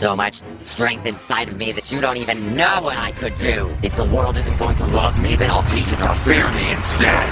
so much strength inside of me that you don't even know what I could do. If the world isn't going to love me, then I'll teach it to fear me instead.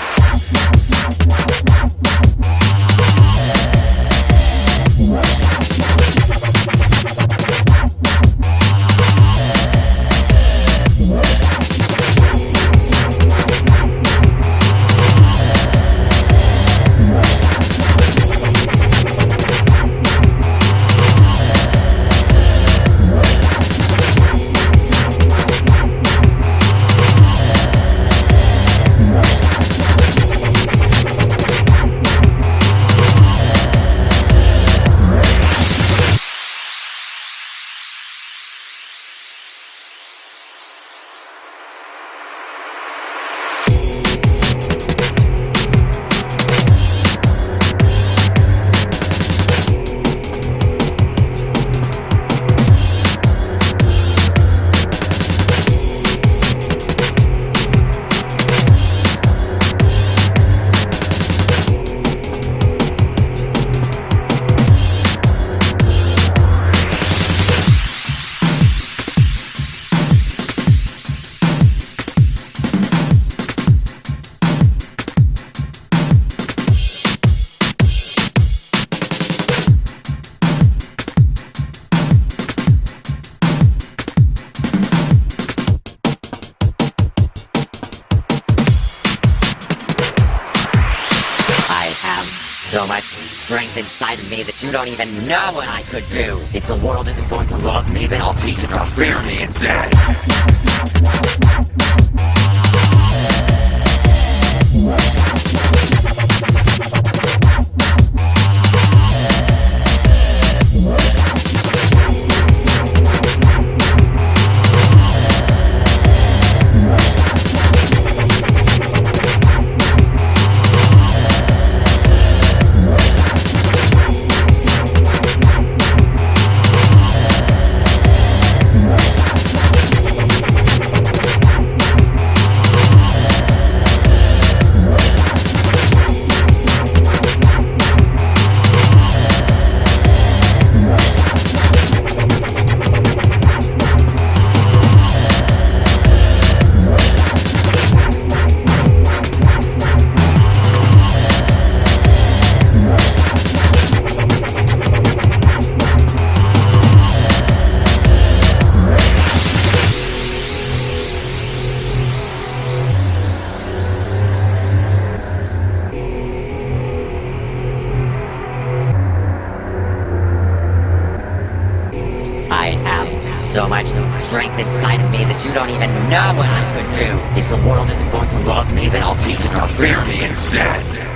So much strength inside of me that you don't even know what I could do. If the world isn't going to love me, then I'll teach it to fear me instead. I have so much strength inside of me that you don't even know what I could do. If the world isn't going to love me, then I'll teach it to fear me instead.